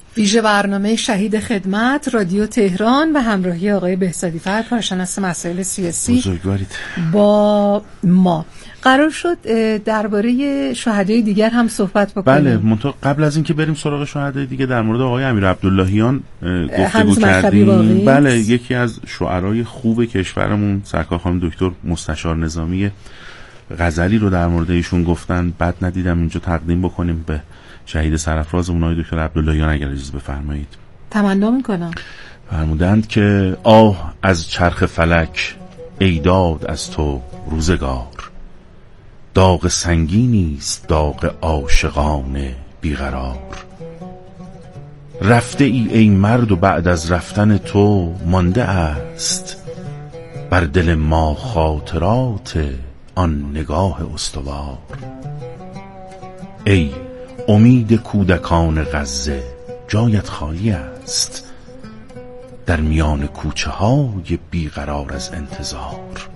ویژه برنامه شهید خدمت رادیو تهران و همراهی آقای بهزادی فر، کارشناس مسائل سیاسی بزرگوارید با ما. قرار شد درباره شهدای دیگر هم صحبت بکنیم. بله، قبل از اینکه بریم سراغ شهدای دیگه در مورد آقای امیر عبداللهیان گفتگو کردیم. بله، یکی از شعرای خوب کشورمون سرکار خانم دکتر مستشار نظامی غزلی رو در مورد ایشون گفتن. بد ندیدم اینجا تقدیم بکنیم به شهید سرافرازمون آقای دکتر عبداللهیان، اگر اجازه بفرمایید. تمنا میکنم. فرمودند که آه از چرخ فلک ای داد از تو روزگار، داغ سنگینی است داغ عاشقان بیقرار. رفته ای مرد و بعد از رفتن تو مانده است بر دل ما خاطرات آن نگاه استوار. ای امید کودکان غزه جایت خالی است در میان کوچه های بیقرار از انتظار.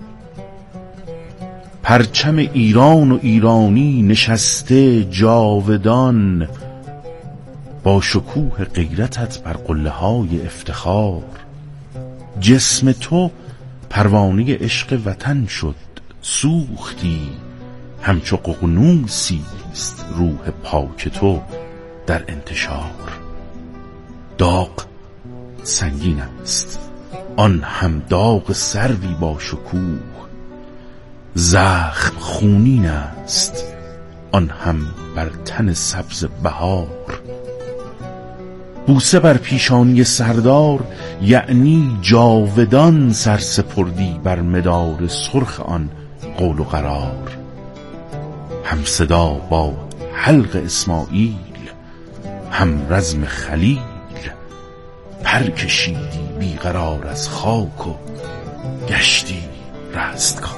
پرچم ایران و ایرانی نشسته جاودان، با شکوه غیرتت بر قله های افتخار. جسم تو پروانه عشق وطن شد سوختی، همچو ققنوسی است روح پاک تو در انتشار. داغ سنگین است آن هم داغ سروی با شکوه، زخم خونین است آن هم بر تن سبز بهار. بوسه بر پیشانی سردار یعنی جاودان سرسپردی بر مدار سرخ آن قول و قرار. هم صدا با حلق اسماعیل هم رزم خلیل، پر کشیدی بیقرار از خاک و گشتی رستگار.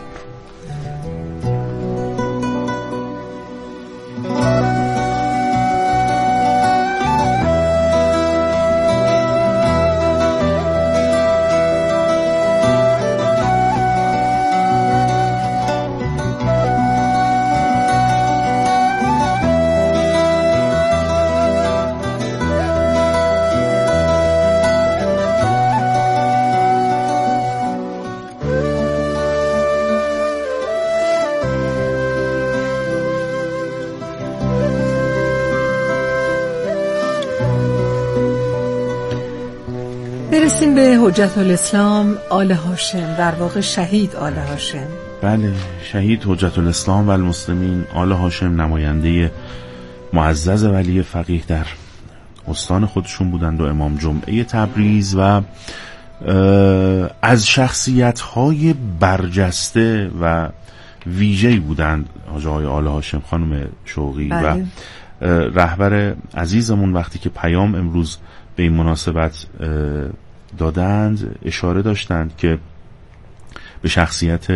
برسیم به حجت الاسلام آل هاشم، در واقع شهید آل هاشم. بله، شهید حجت الاسلام و المسلمین آل هاشم نماینده معزز ولی فقیه در استان خودشون بودند و امام جمعه تبریز و از شخصیت‌های برجسته و ویژه‌ای بودند آقای آل هاشم. خانم شوقی بله. و رهبر عزیزمون وقتی که پیام امروز به این مناسبت دادند اشاره داشتند که به شخصیت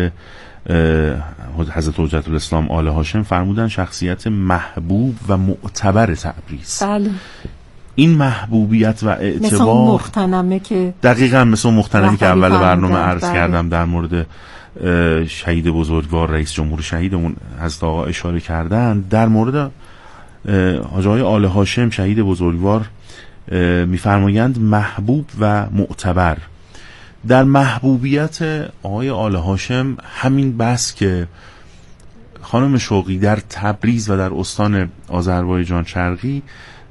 حضرت حجت الاسلام آل هاشم فرمودن شخصیت محبوب و معتبر تبریز. بله. این محبوبیت و اعتبار مثل مختنمه که دقیقاً مثل مختنمی که اول برنامه عرض کردم در مورد شهید بزرگوار رئیس جمهور شهیدمون حضرت آقا اشاره کردن، در مورد حاج آقای آل هاشم شهید بزرگوار میفرمایند محبوب و معتبر. در محبوبیت آقای آل هاشم همین بس که خانم شوقی در تبریز و در استان آذربایجان شرقی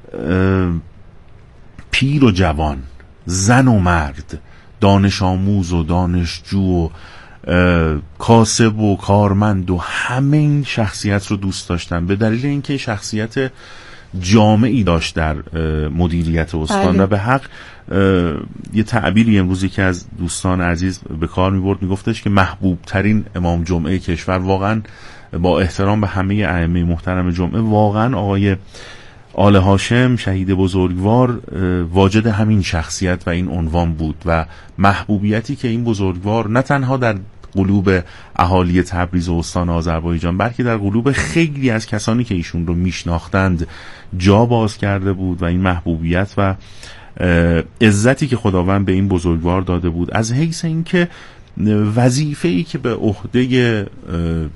پیر و جوان، زن و مرد، دانش آموز و دانشجو و کاسب و کارمند و همه این شخصیت رو دوست داشتن، به دلیل اینکه شخصیت جامعی داشت در مدیریت استان. بله. و به حق یه تعبیری امروزی که از دوستان عزیز به کار می‌برد، میگفتش که محبوب ترین امام جمعه کشور، واقعا با احترام به همه ائمه محترم جمعه، واقعا آقای آل هاشم شهید بزرگوار واجد همین شخصیت و این عنوان بود و محبوبیتی که این بزرگوار نه تنها در قلوب اهالی تبریز و استان آذربایجان بلکه در قلوب خیلی از کسانی که ایشون رو میشناختند جا باز کرده بود و این محبوبیت و عزتی که خداوند به این بزرگوار داده بود از حیث اینکه وظیفه‌ای که به عهده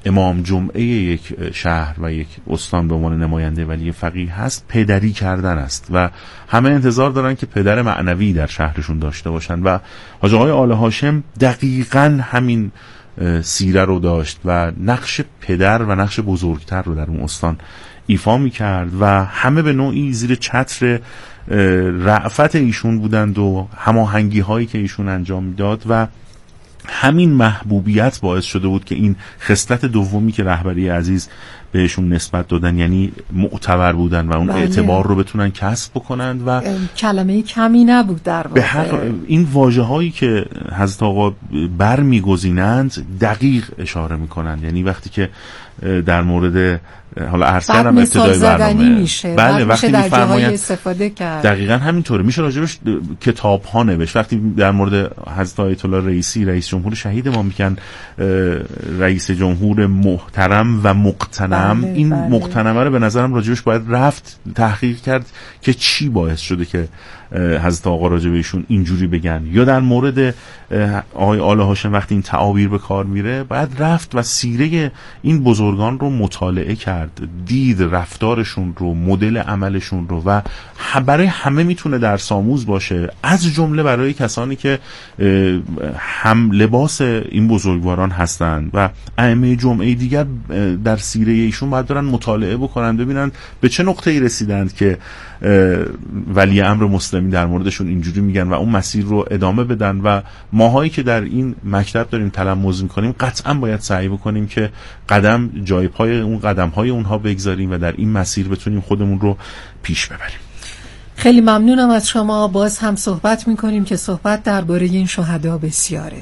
امام جمعه یک شهر و یک استان به عنوان نماینده ولی فقیه هست پدری کردن است و همه انتظار دارن که پدر معنوی در شهرشون داشته باشن و حاج آقای آل هاشم دقیقاً همین سیره رو داشت و نقش پدر و نقش بزرگتر رو در اون استان ایفا می‌کرد و همه به نوعی زیر چتر رأفت ایشون بودند و هماهنگی هایی که ایشون انجام میداد و همین محبوبیت باعث شده بود که این خصلت دومی که رهبری عزیز بهشون نسبت دادن، یعنی معتبر بودن و اون اعتبار رو بتونن کسب بکنند و کلمه کمی نبود در واقع. به حق این واژه هایی که حضرت آقا برمیگزینند دقیق اشاره میکنند، یعنی وقتی که در مورد حالا عرض کردم ابتدای برنامه میشه. بله وقتی میفرمایند استفاده کرد دقیقاً همینطوره، میشه راجبش کتاب ها نوشت. وقتی در مورد حضرت آیت الله رئیسی رئیس جمهور شهید ما میگن رئیس جمهور محترم و مقتنم، این مقتنمه رو به نظرم راجبش باید رفت تحقیق کرد که چی باعث شده که حضرت آقا راجب ایشون اینجوری بگن. یا در مورد آقای آل هاشم وقتی این تعابیر به کار میره باید رفت و سیره این بزرگان رو مطالعه کرد، دید رفتارشون رو، مدل عملشون رو و برای همه میتونه درس آموز باشه، از جمله برای کسانی که هم لباس این بزرگواران هستند و ائمه جمعه دیگر در سیره ایشون باید دارن مطالعه بکنن ببینن به چه نقطه‌ای رسیدند که ولی امر مسلمی در موردشون اینجوری میگن و اون مسیر رو ادامه بدن و ماهایی که در این مکتب داریم تلمذ میکنیم قطعا باید سعی بکنیم که قدم جای پای اون قدم‌های اونها بگذاریم و در این مسیر بتونیم خودمون رو پیش ببریم. خیلی ممنونم از شما. باز هم صحبت میکنیم که صحبت درباره این شهدا بسیاره.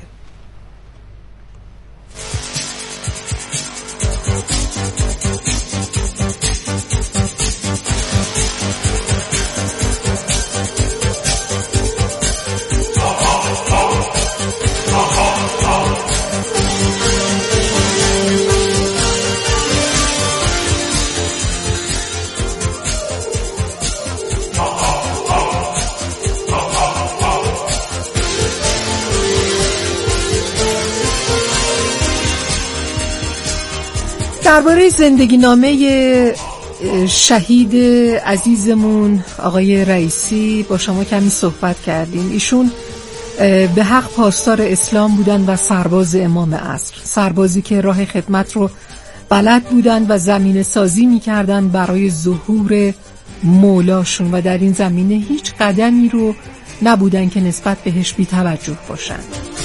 درباره زندگی نامه شهید عزیزمون آقای رئیسی با شما کمی صحبت کردیم. ایشون به حق پاسدار اسلام بودن و سرباز امام عصر، سربازی که راه خدمت رو بلد بودن و زمینه سازی می‌کردن برای ظهور مولاشون و در این زمینه هیچ قدمی رو نبودن که نسبت بهش بی توجه باشن.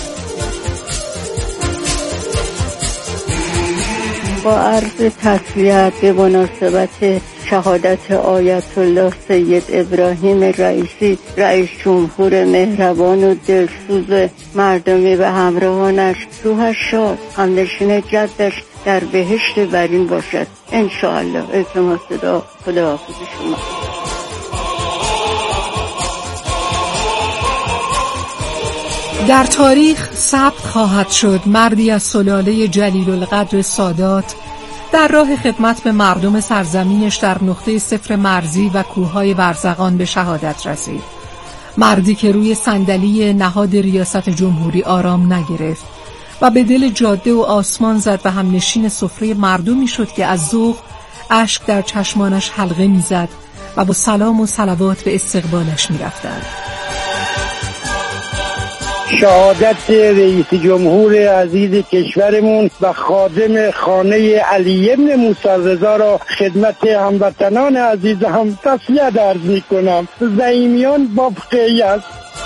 با عرض تسلیت به مناسبت شهادت آیت الله سید ابراهیم رئیسی رئیس جمهور مهربان و دلسوز مردمی و همراهانش، روحش شاد، همنشین جدش در بهشت برین باشد انشاءالله. التماس دعا. خداحافظ شما. در تاریخ ثبت خواهد شد مردی از سلاله جلیل القدر سادات در راه خدمت به مردم سرزمینش در نقطه صفر مرزی و کوههای برزغان به شهادت رسید. مردی که روی صندلی نهاد ریاست جمهوری آرام نگرفت و به دل جاده و آسمان زد و هم نشین سفره مردمی شد که از ذوق اشک در چشمانش حلقه میزد و با سلام و صلوات به استقبالش میرفتند. شهادت رئیس جمهور عزیز کشورمون و خادم خانه علی ابن موسی رضا را خدمت هموطنان عزیز هم تسلیت عرض می‌کنم. زعیمیان با بقیه است.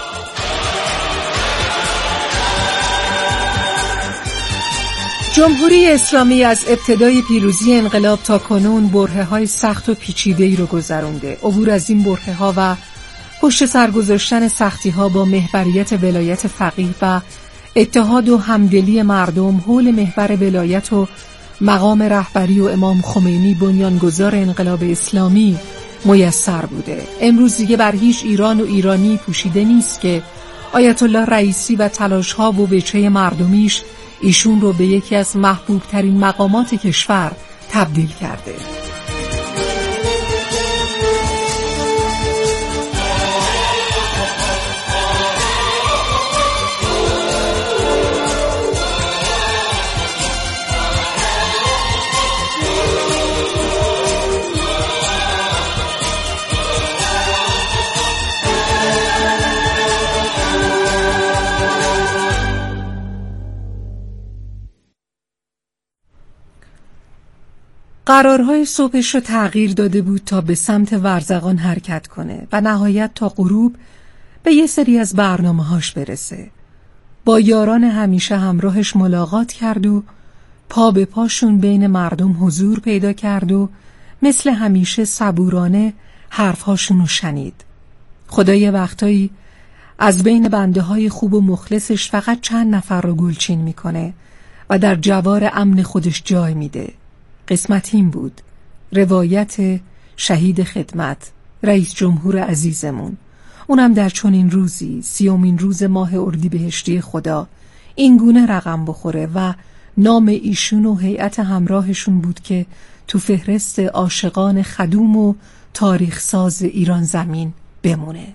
جمهوری اسلامی از ابتدای پیروزی انقلاب تا کنون برهه‌های سخت و پیچیده‌ای رو گذرونده. عبور از این برهه‌ها و پشت سر گذاشتن سختی‌ها با محوریت ولایت فقیه و اتحاد و همدلی مردم حول محور ولایت و مقام رهبری و امام خمینی بنیانگذار انقلاب اسلامی میسر بوده. امروز دیگه بر هیچ ایران و ایرانی پوشیده نیست که آیت الله رئیسی و تلاش‌ها و وجهه مردمیش ایشون رو به یکی از محبوب ترین مقامات کشور تبدیل کرده. قرارهای صبحش رو تغییر داده بود تا به سمت ورزقان حرکت کنه و نهایت تا غروب به یه سری از برنامه‌هاش برسه. با یاران همیشه همراهش ملاقات کرد و پا به پاشون بین مردم حضور پیدا کرد و مثل همیشه صبورانه حرفهاشون رو شنید. خدا یه وقتایی از بین بنده های خوب و مخلصش فقط چند نفر رو گلچین میکنه و در جوار امن خودش جای میده. قسمت این بود، روایت شهید خدمت رئیس جمهور عزیزمون، اونم در چنین روزی 30مین روز ماه اردیبهشتی خدا این گونه رقم بخوره و نام ایشون و هیئت همراهشون بود که تو فهرست عاشقان خدوم و تاریخ ساز ایران زمین بمونه.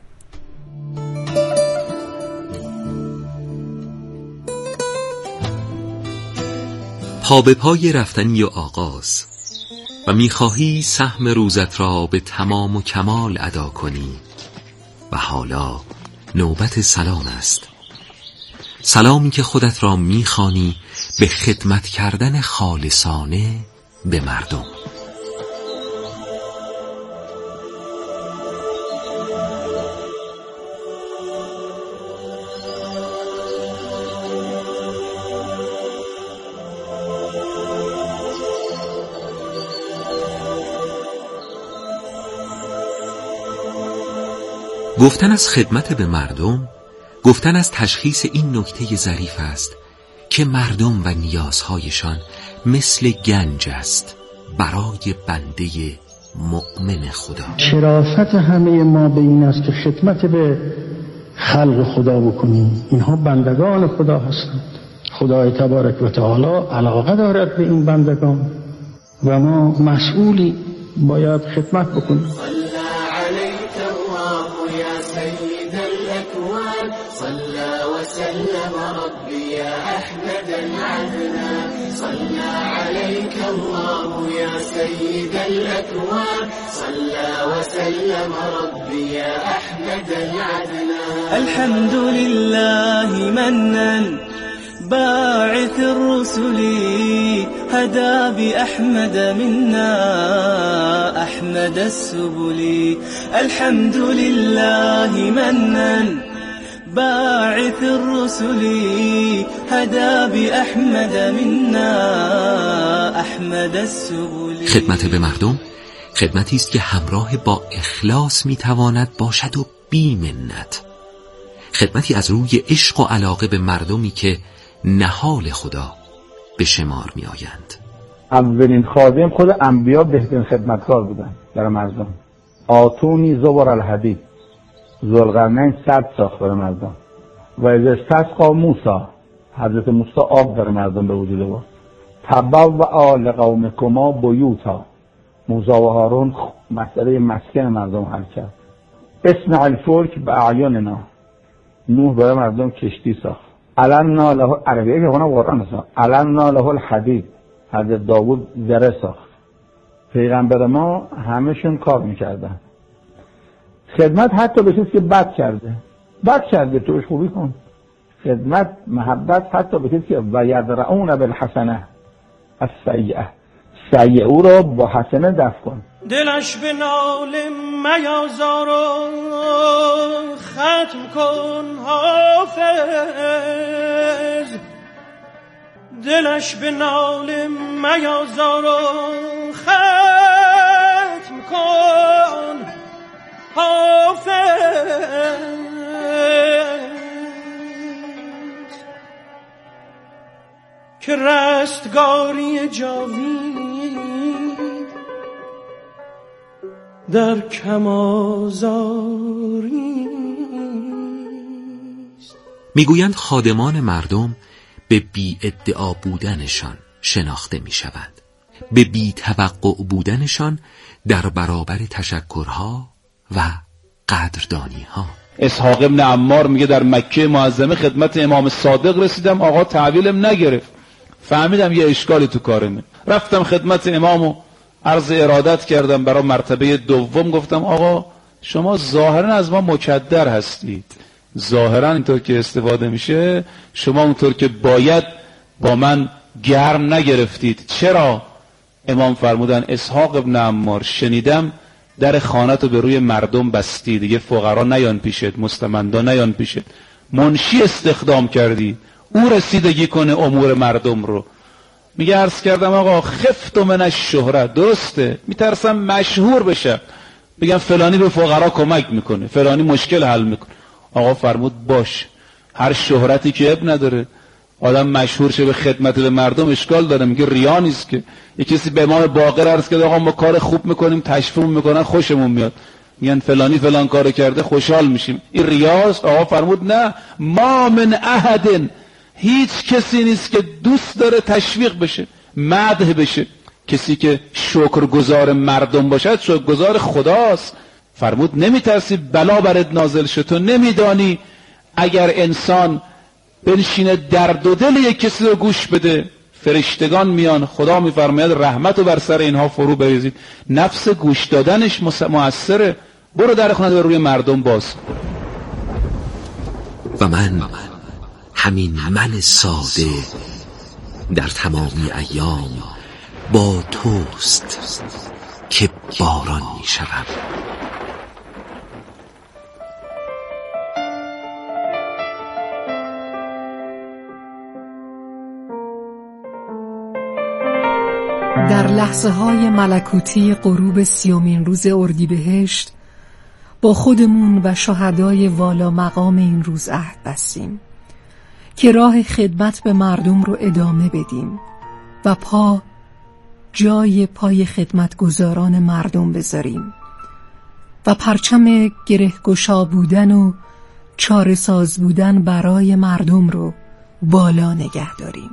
پا به پای رفتنی و آغاز و میخواهی سهم روزت را به تمام و کمال ادا کنی و حالا نوبت سلام است. سلامی که خودت را میخوانی به خدمت کردن خالصانه به مردم. گفتن از خدمت به مردم، گفتن از تشخیص این نکته ظریف است که مردم و نیازهایشان مثل گنج است برای بنده مؤمن خدا. شرافت همه ما به این است که خدمت به خلق خدا بکنیم. اینها بندگان خدا هستند. خدای تبارک و تعالی علاقه دارد به این بندگان و ما مسئولی باید خدمت بکنیم. وسلم ربي يا أحمد العدنان صلى عليك الله يا سيد الأكوان صلى وسلم ربي يا أحمد العدنان. الحمد لله منا باعث الرسل هدى بأحمد منا أحمد السبل. الحمد لله منا باعث الرسل هدى بأحمد منا أحمد السبل. خدمت به مردم خدمتی است که همراه با اخلاص میتواند باشد و بی منت. خدمتی از روی عشق و علاقه به مردمی که نهال خدا به شمار می آیند. اولین خادم خود انبیا بهترین خدمتکار بودن در مردم. آتونی زبر الحدید، ذوالقرنین سد ساخت برای مردم و از استسقا موسی، حضرت موسی آب برای مردم به وجود آورد. تبوأ لقومکما بیوتا، موسی و هارون مسئله مسکن مردم حل کرد. اصنع الفلک باعیننا، نوح برای مردم کشتی ساخت. علنا له عربیه که خونه قرآن هست. علنا له الحدید، حضرت داوود زره ساخت. پیغمبر ما همشون کار میکردن. خدمت حتی به کسی که بد کرده توش خوبی کن. خدمت محبت حتی به کسی که و یدرعون بالحسنه السیئه، سیئه او را با حسنه دفع کن. دلش به نال میازار و ختم کن حافظ. دلش به نال میازار و ختم کن حافظ. که رستگاری جاوید در کم آزاریست. میگویند خادمان مردم به بی ادعا بودنشان شناخته میشوند، به بی توقع بودنشان در برابر تشکرها و قدردانیها. اسحاق ابن عمار میگه در مکه معظمه خدمت امام صادق رسیدم، آقا تحویلم نگرفت. فهمیدم یه اشکالی تو کارمه، رفتم خدمت امامو عرض ارادت کردم برای مرتبه دوم. گفتم آقا شما ظاهرا از ما مکدر هستید، ظاهرا اینطور که استفاده میشه شما اونطور که باید با من گرم نگرفتید. چرا؟ امام فرمودن اسحاق ابن عمار شنیدم در خانه‌تو به روی مردم بستی، دیگه فقرا نیان پیشت، مستمندا نیان پیشت، منشی استخدام کردی او رسیدگی کنه امور مردم رو. میگه عرض کردم آقا خفت من الشهرت، درسته میترسم مشهور بشم، بگم فلانی به فقرا کمک میکنه، فلانی مشکل حل میکنه. آقا فرمود باش، هر شهرتی که اب نداره، آدم مشهور شه به خدمت به مردم اشکال داره. میگه ریا نیست که. یک کسی به امام باقر عرض کرد آقا ما کار خوب میکنیم، تشویقمون میکنن، خوشمون میاد، میگن فلانی فلان کارو کرده خوشحال میشیم، این ریاست؟ آقا فرمود نه، ما من احد، هیچ کسی نیست که دوست داره تشویق بشه، مدح بشه. کسی که شکرگزار مردم باشد شکرگزار خداست. فرمود نمیترسی بلا برات نازل شه؟ تو نمیدانی اگر انسان بنشینه درد و دل یک کسی رو گوش بده، فرشتگان میان، خدا میفرماید رحمت رو بر سر اینها فرو بریزید. نفس گوش دادنش مؤثره. برو در خونه رو روی مردم باز. و من همین من ساده در تمامی ایام با توست که باران می شوم. در لحظه های ملکوتی غروب 30 روز اردیبهشت با خودمون و شهدای والا مقام این روز عهد بستیم که راه خدمت به مردم رو ادامه بدیم و جای پای خدمتگزاران مردم بذاریم و پرچم گرهگشا بودن و چاره ساز بودن برای مردم رو بالا نگه داریم.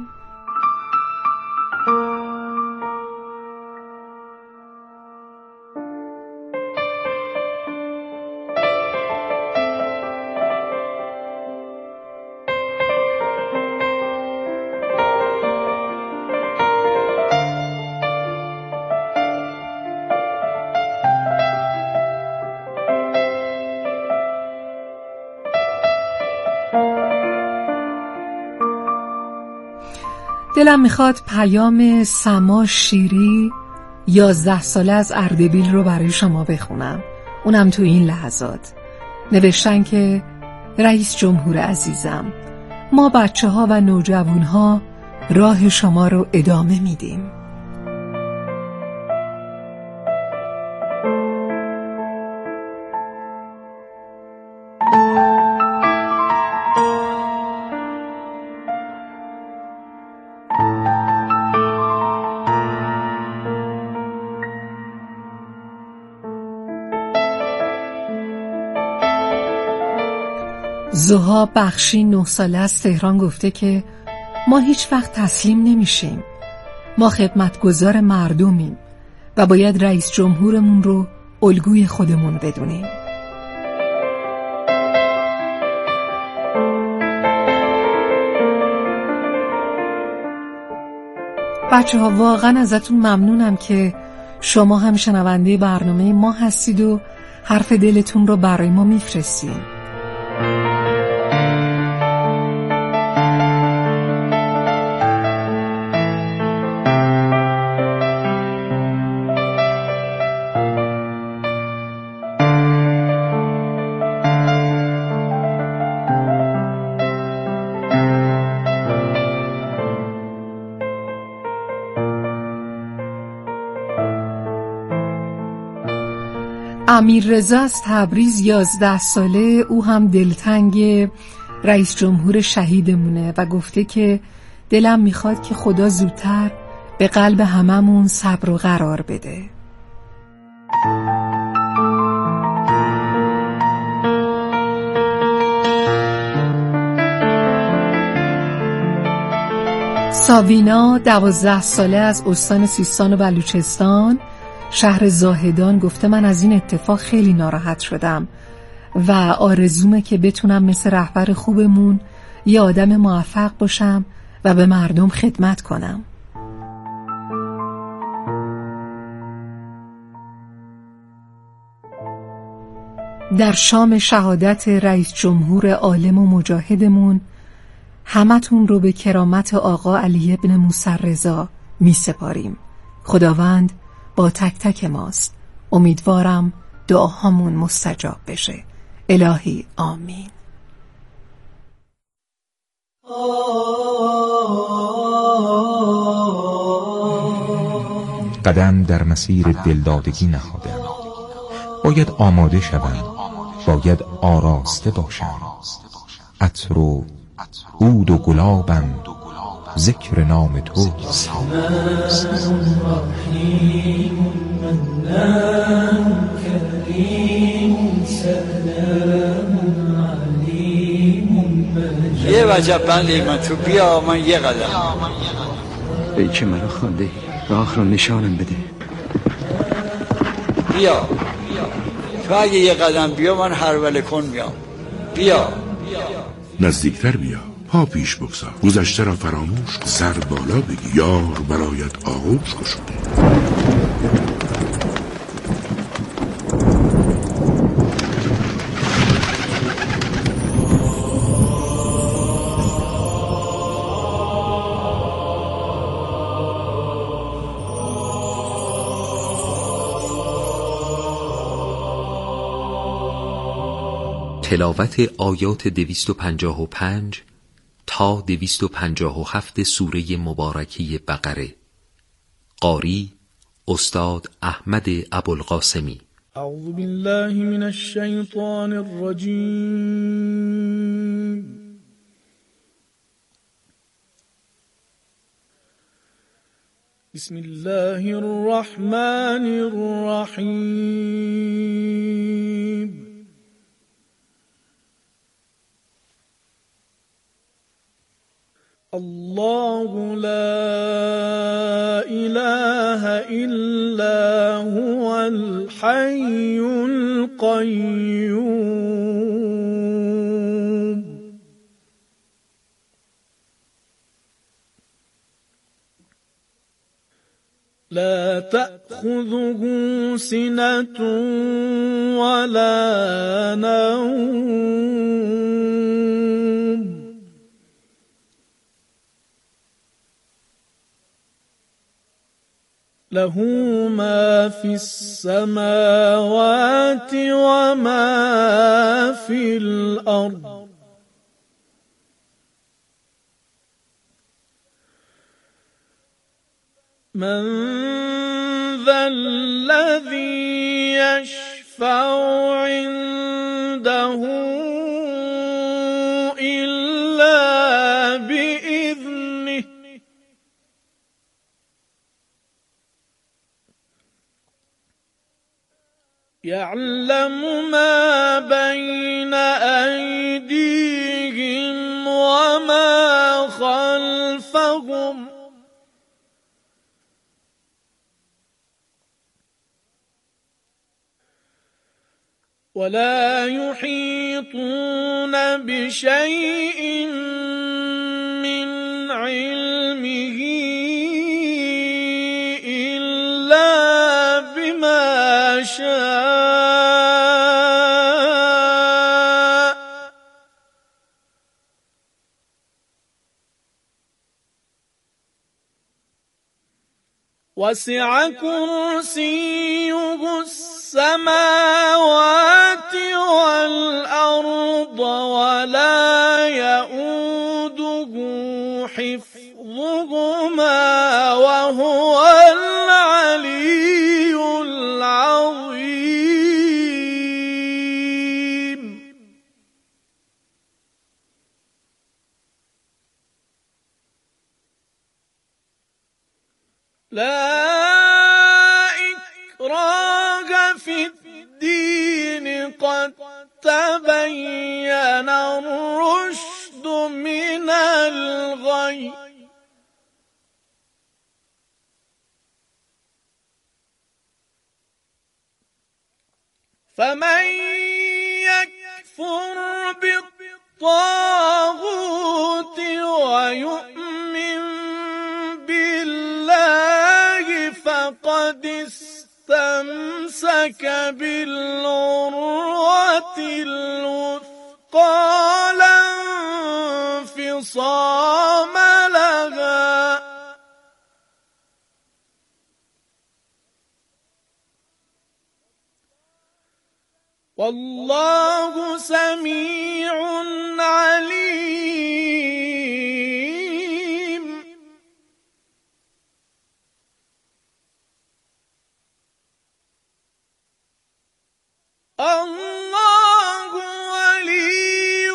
دلم میخواد پیام سما شیری 11 ساله از اردبیل رو برای شما بخونم. اونم تو این لحظات نوشتن که رئیس جمهور عزیزم، ما بچه‌ها و نوجوان‌ها راه شما رو ادامه میدیم. زها بخشی 9 ساله از تهران گفته که ما هیچ وقت تسلیم نمیشیم. ما خدمتگزار مردمیم و باید رئیس جمهورمون رو الگوی خودمون بدونیم. بچه‌ها واقعا ازتون ممنونم که شما هم شنونده برنامه ما هستید و حرف دلتون رو برای ما میفرستید. امیر رضا از تبریز 11 ساله، او هم دلتنگ رئیس جمهور شهیدمونه و گفته که دلم میخواد که خدا زودتر به قلب هممون صبر و قرار بده. ساوینا 12 ساله از استان سیستان و بلوچستان، شهر زاهدان، گفته من از این اتفاق خیلی ناراحت شدم و آرزومه که بتونم مثل رهبر خوبمون یه آدم موفق باشم و به مردم خدمت کنم. در شام شهادت رئیس جمهور عالم و مجاهدمون همتون رو به کرامت آقا علی ابن موسی رضا می سپاریم. خداوند با تک تک ماست. امیدوارم دعاهامون مستجاب بشه. الهی آمین. قدم در مسیر دلدادگی نهادم. باید آماده شوم، باید آراسته باشم. عطر و عود و گلابم، ذکر نام توست. یه وجب بندی من تو بیا، من یه قدم. ای که منو خوانده، راه رو نشانم بده. بیا تو اگه یه قدم بیا، من هرول کن میام. بیا نزدیکتر بیا، پا پیش بگذار، گذشته را فراموش کن، سر بالا بگی، یار برایت آغوش گشوده. تلاوت آیات 255 تا 257 سوره مبارکه بقره. قاری استاد احمد ابوالقاسمی. اعوذ بالله من الشیطان الرجیم. بسم الله الرحمن الرحیم. الله لا إله إلا هو الحي القيوم لا تأخذه سنة ولا نوم له ما في السماوات وما في الأرض من ذا الذي يشفع عنده إلا بإذنه يعلم ما بين أيديهم وما خلفهم ولا يحيطون بشيء من علمه إلا بما شاء وسع كرسيه السماوات والأرض ولا يؤوده حفظهما وهو العلي العظيم لا قد تبين الرشد من الغي فمن يكفر بالطاغوت ويؤمن بالله فقد استمسك بالعروة الوثقى لا انفصام لها والله سمیع علیم. الله ولی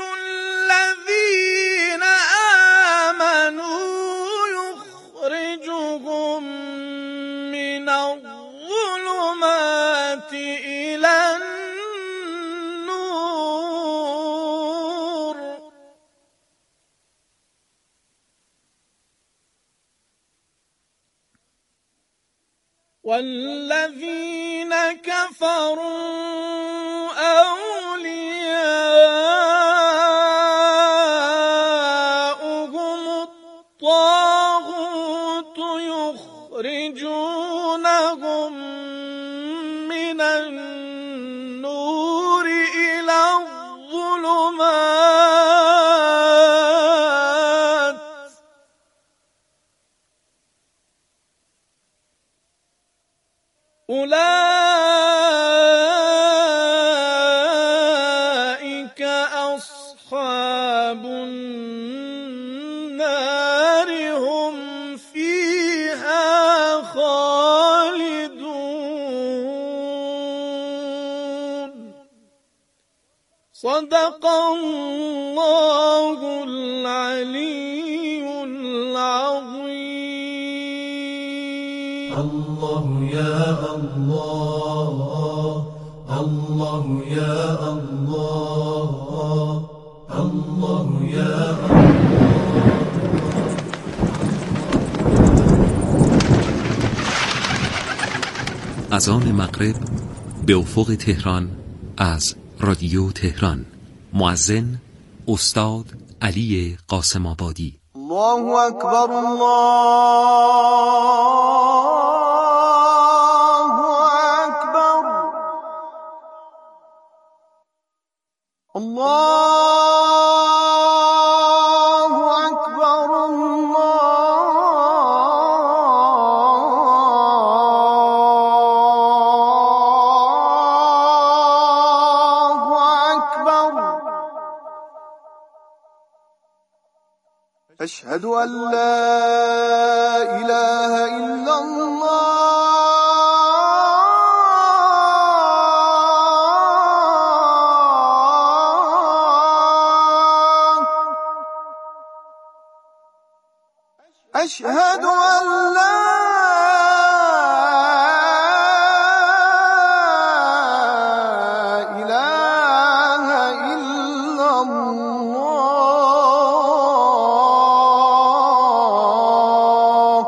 الذین آمنوا یخرجهم من الظلمات إلى النور والذين كفروا أولياؤهم الطاغوت يخرجونهم من النور إلى الظلمات أولئك أصحاب النار هم فيها خالدون. صدق الله العلي العظيم. الله يا الله، الله يا الله، الله يا اذان مغرب به افق تهران از رادیو تهران. مؤذن استاد علی قاسم آبادی. الله اکبر، الله اکبر، الله اکبر، الله اکبر. أشهد أن لا إله إلا الله، أشهد أن لا إله إلا الله،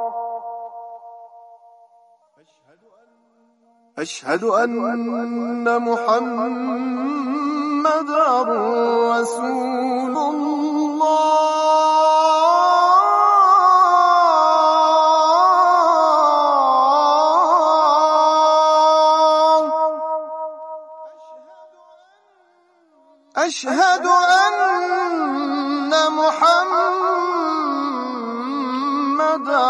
أشهد أن محمدًا رسول الله. أشهد أن محمدًا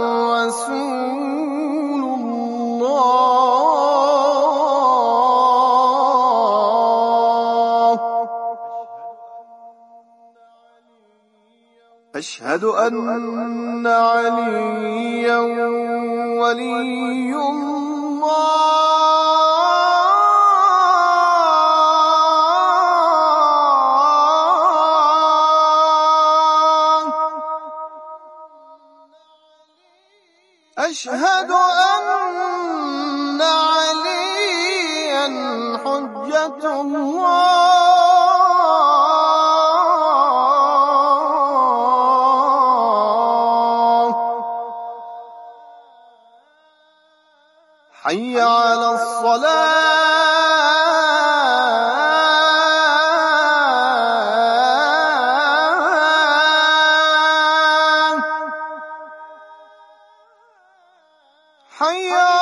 رسول الله. أشهد أن عليا ولي الله. أشهد أن عليا حجة الله. حي على الصلاة، حي